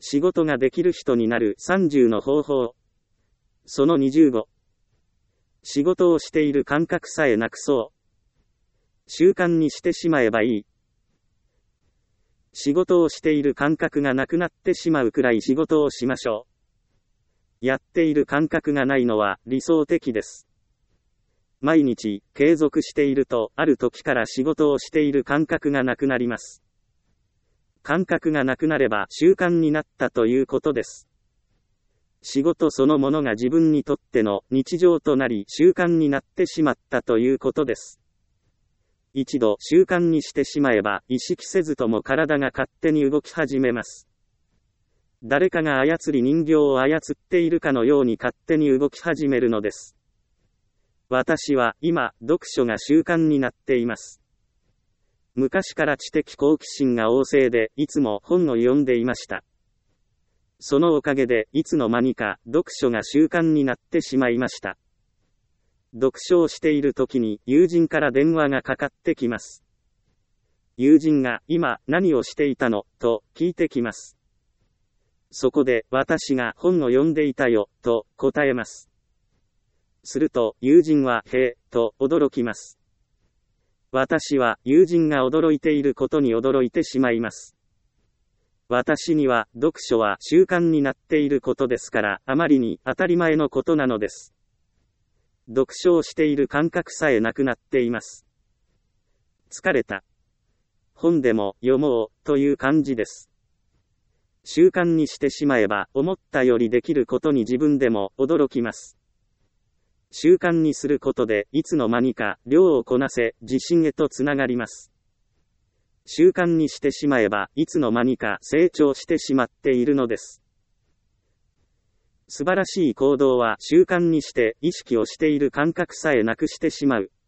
仕事ができる人になる30の方法。その25。仕事をしている感覚さえなくそう。習慣にしてしまえばいい。仕事をしている感覚がなくなってしまうくらい仕事をしましょう。やっている感覚がないのは理想的です。毎日継続していると、ある時から仕事をしている感覚がなくなります。感覚がなくなれば習慣になったということです。仕事そのものが自分にとっての日常となり習慣になってしまったということです。一度習慣にしてしまえば意識せずとも体が勝手に動き始めます。誰かが操り人形を操っているかのように勝手に動き始めるのです。私は今、読書が習慣になっています。昔から知的好奇心が旺盛で、いつも本を読んでいました。そのおかげで、いつの間にか読書が習慣になってしまいました。読書をしている時に友人から電話がかかってきます。友人が今何をしていたのと聞いてきます。そこで私が本を読んでいたよと答えます。すると友人はへえと驚きます。私は友人が驚いていることに驚いてしまいます。私には読書は習慣になっていることですから、あまりに当たり前のことなのです。読書をしている感覚さえなくなっています。疲れた。本でも読もうという感じです。習慣にしてしまえば思ったよりできることに自分でも驚きます。習慣にすることでいつの間にか量をこなせ自信へとつながります。習慣にしてしまえばいつの間にか成長してしまっているのです。素晴らしい行動は習慣にして意識をしている感覚さえなくしてしまう。